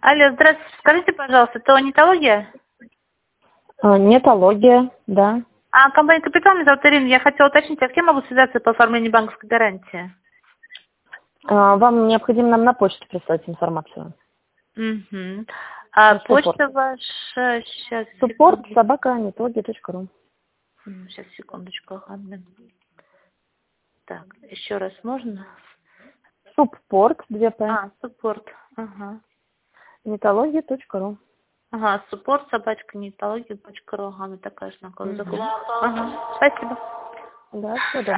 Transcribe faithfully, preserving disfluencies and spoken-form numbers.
Алло, здравствуйте. Скажите, пожалуйста, это онитология? А, Нетология, да. А компания «Капитал», меня зовут Ирина. Я хотела уточнить, а с кем могу связаться по оформлению банковской гарантии? А, Вам необходимо нам на почту прислать информацию. Угу. А На почта суппорт. ваша... Сейчас, Суппорт собака нетология точка ру. Сейчас, секундочку. Ладно. Так, еще раз можно? Суппорт, две п. А, суппорт. Ага. Нетология точка ру. Ага, суппорт, собачка, нетология, точка ру. Ага, такая же знакомая. Мгм. Ага, спасибо. Да, все, да.